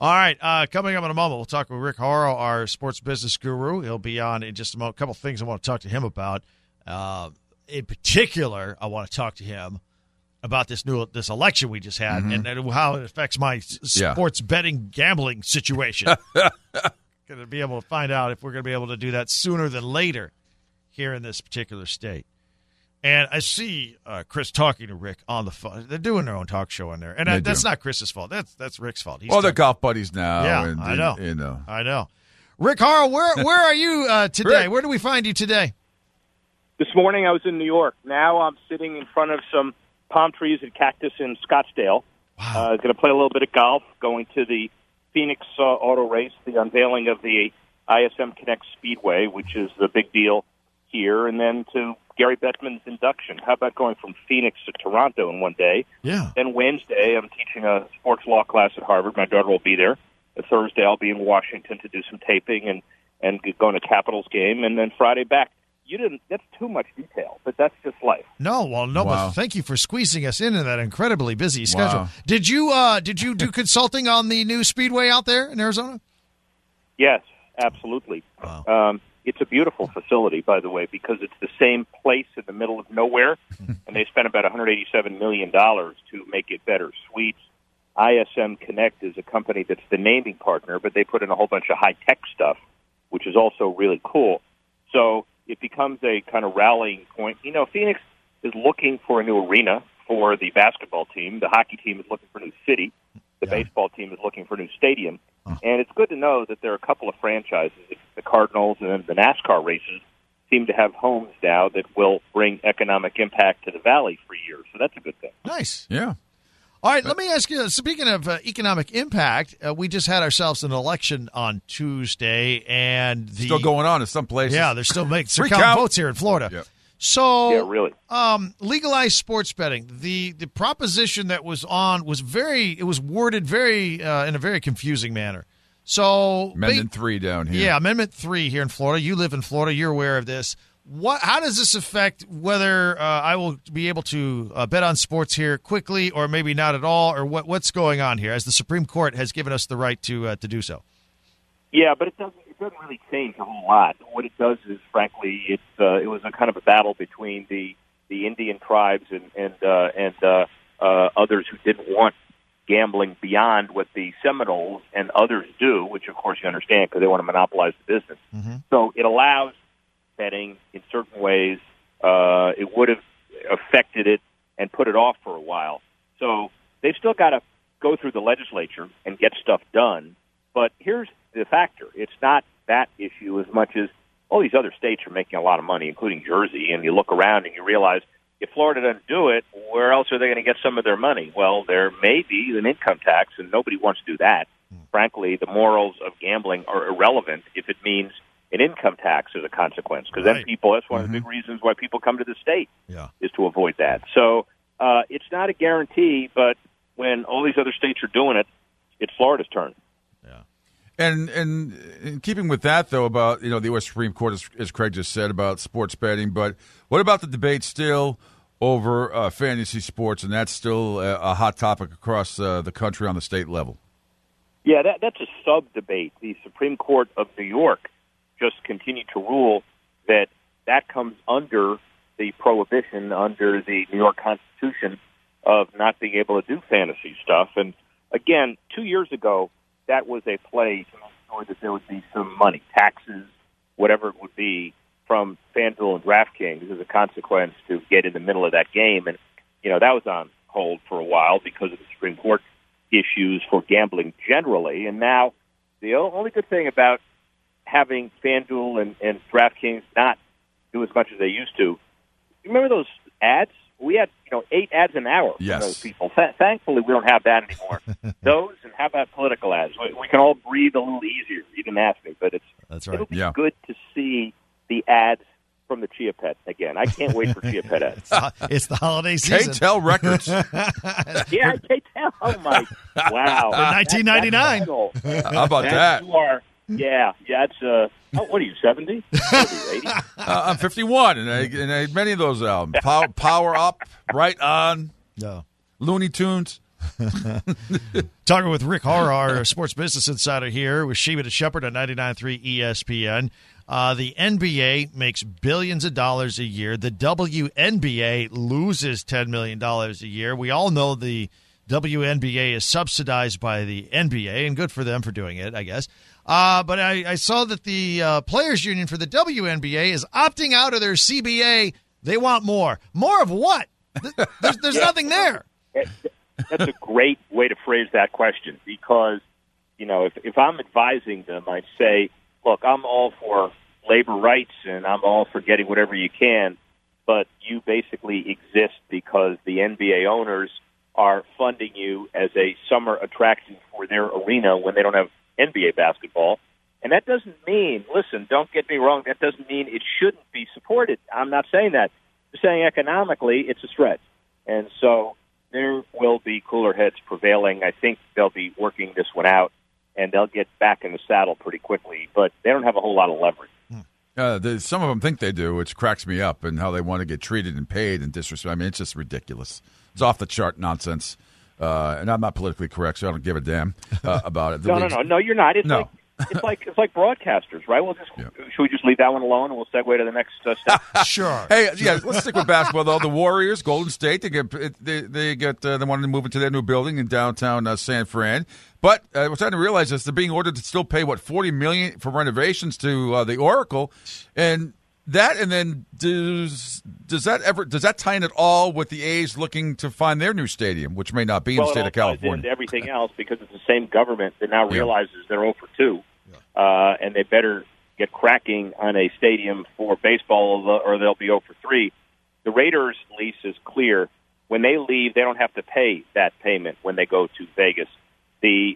All right, coming up in a moment, we'll talk with Rick Horrow, our sports business guru. He'll be on in just a moment. A couple of things I want to talk to him about. In particular, I want to talk to him about this election we just had and how it affects my sports betting gambling situation. Going to be able to find out if we're going to be able to do that sooner than later here in this particular state. And I see Chris talking to Rick on the phone. They're doing their own talk show in there. And that's not Chris's fault. That's Rick's fault. They're golf buddies now. Yeah, I know. I know. Rick Horrow, where are you today? Rick. Where do we find you today? This morning I was in New York. Now I'm sitting in front of some palm trees and cactus in Scottsdale. Wow. Going to play a little bit of golf, going to the Phoenix Auto Race, the unveiling of the ISM Connect Speedway, which is the big deal here, and then to Gary Bettman's induction. How about going from Phoenix to Toronto in one day? Yeah. Then Wednesday, I'm teaching a sports law class at Harvard. My daughter will be there. Thursday, I'll be in Washington to do some taping and going to Capitals game, and then Friday back. That's too much detail, but that's just life. But thank you for squeezing us into that incredibly busy schedule. Did you do consulting on the new speedway out there in Arizona? Yes, absolutely. Wow. It's a beautiful facility, by the way, because it's the same place in the middle of nowhere, and they spent about $187 million to make it better. Suites. ISM Connect is a company that's the naming partner, but they put in a whole bunch of high-tech stuff, which is also really cool. So it becomes a kind of rallying point. You know, Phoenix is looking for a new arena for the basketball team. The hockey team is looking for a new city. The baseball team is looking for a new stadium. And it's good to know that there are a couple of franchises, the Cardinals and then the NASCAR races, seem to have homes now that will bring economic impact to the Valley for years. So that's a good thing. Nice. Yeah. All right, let me ask you, speaking of economic impact, we just had ourselves an election on Tuesday. And still going on in some places. Yeah, they're still counting votes here in Florida. Yep. So, yeah, really. Legalized sports betting. The proposition that was on was worded very in a very confusing manner. So Amendment 3 down here. Yeah, Amendment 3 here in Florida. You live in Florida. You're aware of this. How does this affect whether I will be able to bet on sports here quickly or maybe not at all, or what's going on here, as the Supreme Court has given us the right to do so? Yeah, but it doesn't really change a whole lot. What it does is, frankly, it was a kind of a battle between the Indian tribes and others who didn't want gambling beyond what the Seminoles and others do, which, of course, you understand because they want to monopolize the business. Mm-hmm. So it allows betting in certain ways. It would have affected it and put it off for a while. So they've still got to go through the legislature and get stuff done. But here's the factor. It's not that issue as much as all these other states are making a lot of money, including Jersey, and you look around and you realize if Florida doesn't do it, where else are they going to get some of their money? Well, there may be an income tax, and nobody wants to do that. Frankly, the morals of gambling are irrelevant if it means an income tax as a consequence, because then that's one of the big reasons why people come to the state is to avoid that. So it's not a guarantee, but when all these other states are doing it, it's Florida's turn. And in keeping with that, though, about the U.S. Supreme Court, as Craig just said, about sports betting, but what about the debate still over fantasy sports, and that's still a hot topic across the country on the state level? Yeah, that's a sub-debate. The Supreme Court of New York just continued to rule that comes under the prohibition, under the New York Constitution, of not being able to do fantasy stuff. And, again, 2 years ago, that was a play to make sure that there would be some money, taxes, whatever it would be, from FanDuel and DraftKings as a consequence to get in the middle of that game. And, that was on hold for a while because of the Supreme Court issues for gambling generally. And now the only good thing about having FanDuel and DraftKings not do as much as they used to, you remember those ads? We had 8 ads an hour from those people. Thankfully, we don't have that anymore. Those, and how about political ads? We can all breathe a little easier. You didn't ask me, but it'll be good to see the ads from the Chia Pet again. I can't wait for Chia Pet ads. It's the holiday season. KTEL Records. Yeah, KTEL. Oh, my. Wow. For $19.99. How about that? You are. Yeah, it's what are you, 70? 80? I'm 51, and I many of those albums. Power Up, Right On, Looney Tunes. Talking with Rick Horrow, our sports business insider here with Sheba and Shepard on 99.3 ESPN. The NBA makes billions of dollars a year. The WNBA loses $10 million a year. We all know the WNBA is subsidized by the NBA, and good for them for doing it, I guess. But I saw that the Players Union for the WNBA is opting out of their CBA. They want more. More of what? There's nothing there. That's a great way to phrase that question because, if I'm advising them, I'd say, look, I'm all for labor rights and I'm all for getting whatever you can, but you basically exist because the NBA owners are funding you as a summer attraction for their arena when they don't have NBA basketball. And that doesn't mean, listen, don't get me wrong, that doesn't mean it shouldn't be supported. I'm not saying that. I'm saying economically it's a stretch. And so there will be cooler heads prevailing. I think they'll be working this one out, and they'll get back in the saddle pretty quickly. But they don't have a whole lot of leverage. Some of them think they do, which cracks me up, and how they want to get treated and paid and disrespect. I mean, it's just ridiculous. It's off-the-chart nonsense. And I'm not politically correct, so I don't give a damn about it. No, you're not. It's like broadcasters, right? Should we just leave that one alone and we'll segue to the next step? Sure. Hey, yeah, let's stick with basketball though. The Warriors, Golden State, they wanted to move into their new building in downtown San Fran. But what I didn't realize is they're being ordered to still pay $40 million for renovations to the Oracle, and then does that tie in at all with the A's looking to find their new stadium, which may not be in the state of California? And everything else because it's the same government that now realizes they're 0 for 2, and they better get cracking on a stadium for baseball, or they'll be 0 for 3. The Raiders' lease is clear. When they leave, they don't have to pay that payment when they go to Vegas. The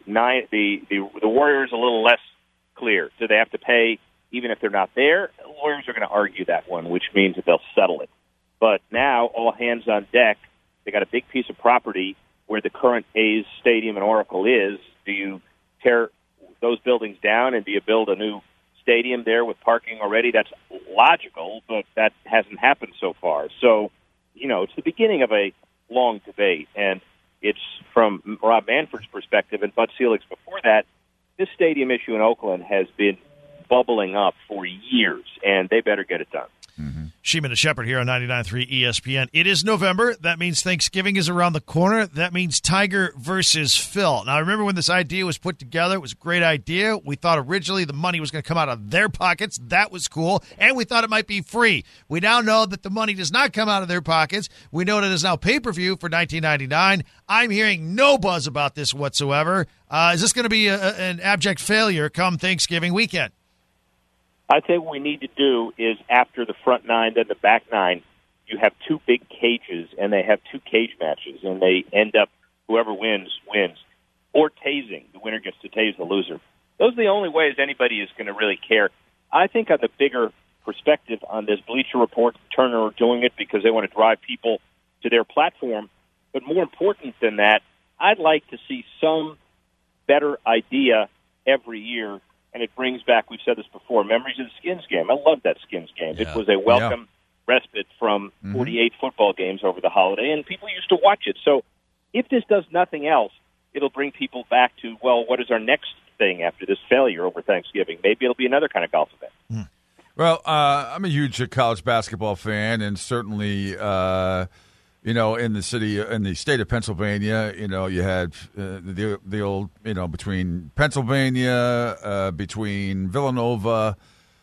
Warriors a little less clear. Do they have to pay even if they're not there? The lawyers are going to argue that one, which means that they'll settle it. But now, all hands on deck. They got a big piece of property where the current A's Stadium and Oracle is. Do you tear those buildings down and do you build a new stadium there with parking already? That's logical, but that hasn't happened so far. So, it's the beginning of a long debate, and it's from Rob Manfred's perspective and Bud Selig's before that, this stadium issue in Oakland has been bubbling up for years, and they better get it done. Mm-hmm. Sheeman and Shepard here on 99.3 ESPN. It is November. That means Thanksgiving is around the corner. That means Tiger versus Phil. Now, I remember when this idea was put together. It was a great idea. We thought originally the money was going to come out of their pockets. That was cool. And we thought it might be free. We now know that the money does not come out of their pockets. We know that it is now pay-per-view for $19.99. I'm hearing no buzz about this whatsoever. Is this going to be an abject failure come Thanksgiving weekend? I think what we need to do is after the front 9, then the back 9, you have 2 big cages, and they have 2 cage matches, and they end up, whoever wins. Or tasing. The winner gets to tase the loser. Those are the only ways anybody is going to really care. I think on the bigger perspective on this, Bleacher Report and Turner are doing it because they want to drive people to their platform. But more important than that, I'd like to see some better idea every year. And it brings back, we've said this before, memories of the Skins game. I love that Skins game. Yeah. It was a welcome respite from 48 football games over the holiday, and people used to watch it. So if this does nothing else, it'll bring people back to, well, what is our next thing after this failure over Thanksgiving? Maybe it'll be another kind of golf event. Well, I'm a huge college basketball fan, and certainly in the state of Pennsylvania, you had the old, between Pennsylvania, between Villanova,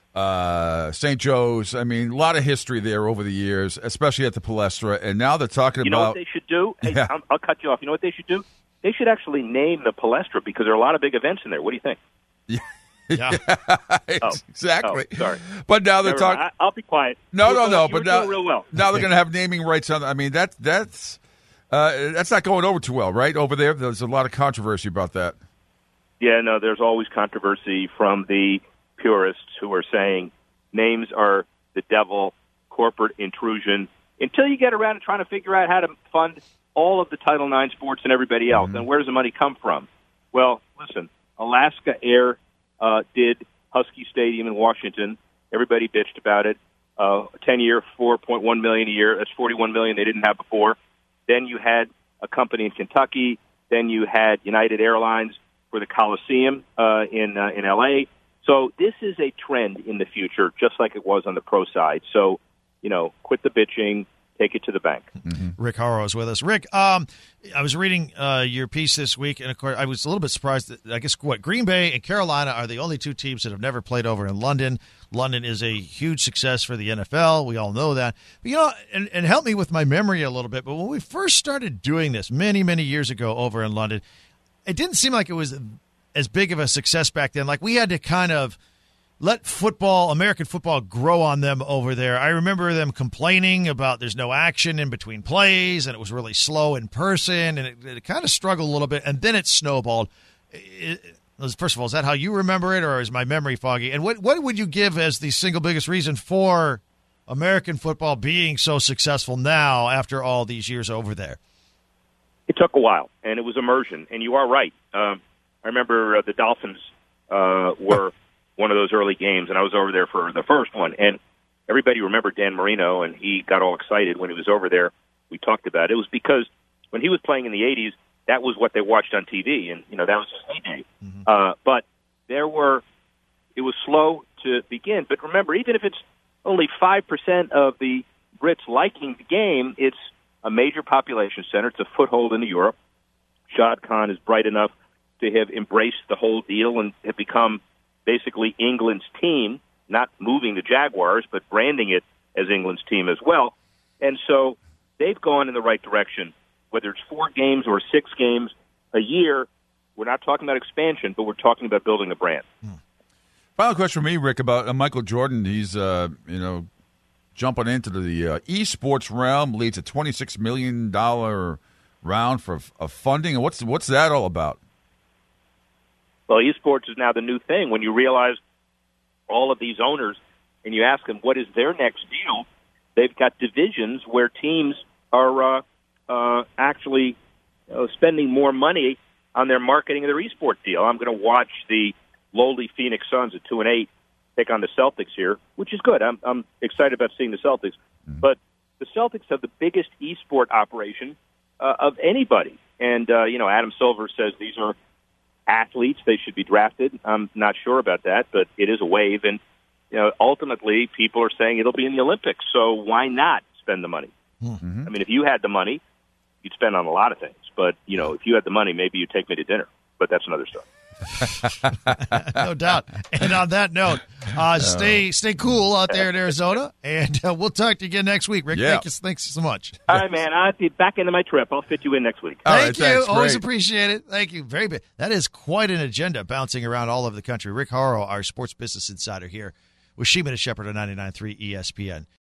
St. Joe's. I mean, a lot of history there over the years, especially at the Palestra. And now they're talking about. You know what they should do? Hey, yeah. I'll cut you off. You know what they should do? They should actually name the Palestra because there are a lot of big events in there. What do you think? Yeah. Yeah, exactly. Oh, sorry. But now they're talking. I'll be quiet. No. But now, real well. Now they're going to have naming rights on. I mean, that's not going over too well, right? Over there, there's a lot of controversy about that. Yeah, no, there's always controversy from the purists who are saying names are the devil, corporate intrusion. Until you get around to trying to figure out how to fund all of the Title IX sports and everybody else, and where does the money come from? Well, listen, Alaska Air did Husky Stadium in Washington. Everybody bitched about it. 10-year, $4.1 million a year. That's $41 million they didn't have before. Then you had a company in Kentucky Then you had United Airlines for the Coliseum in L.A. So this is a trend in the future, just like it was on the pro side. So, quit the bitching. Take it to the bank. Mm-hmm. Rick Horrow is with us. Rick, I was reading your piece this week, and of course, I was a little bit surprised that, I guess, Green Bay and Carolina are the only two teams that have never played over in London. London is a huge success for the NFL. We all know that. But, and help me with my memory a little bit, but when we first started doing this many, many years ago over in London, it didn't seem like it was as big of a success back then. Like, we had to kind of let American football grow on them over there. I remember them complaining about there's no action in between plays, and it was really slow in person, and it kind of struggled a little bit, and then it snowballed. First of all, is that how you remember it, or is my memory foggy? And what would you give as the single biggest reason for American football being so successful now after all these years over there? It took a while, and it was immersion, and you are right. I remember the Dolphins were one of those early games, and I was over there for the first one. And everybody remembered Dan Marino, and he got all excited when he was over there. We talked about it. It was because when he was playing in the 80s, that was what they watched on TV, and, that was his heyday. Mm-hmm. But it was slow to begin. But remember, even if it's only 5% of the Brits liking the game, it's a major population center. It's a foothold into Europe. Shad Khan is bright enough to have embraced the whole deal and have become basically England's team, not moving the Jaguars, but branding it as England's team as well. And so they've gone in the right direction. Whether it's 4 games or 6 games a year, we're not talking about expansion, but we're talking about building a brand. Final question for me, Rick, about Michael Jordan. He's, jumping into the esports realm, leads a $26 million round of funding. And what's that all about? Well, esports is now the new thing. When you realize all of these owners and you ask them what is their next deal, they've got divisions where teams are actually spending more money on their marketing of their esports deal. I'm going to watch the lowly Phoenix Suns at 2-8 take on the Celtics here, which is good. I'm excited about seeing the Celtics. Mm-hmm. But the Celtics have the biggest esport operation of anybody. And, Adam Silver says these are athletes. They should be drafted. I'm not sure about that, but it is a wave. And, ultimately, people are saying it'll be in the Olympics. So why not spend the money? Mm-hmm. I mean, if you had the money, you'd spend on a lot of things. But, if you had the money, maybe you'd take me to dinner. But that's another story. No doubt. And on that note, stay cool out there in Arizona, and we'll talk to you again next week. Rick, thanks so much. All right, man. I'll be back into my trip. I'll fit you in next week. Thank you. Thanks, always appreciate it. Thank you. Very big. That is quite an agenda bouncing around all over the country. Rick Horrow, our sports business insider here with Sheeman and Shepherd on 99.3 ESPN.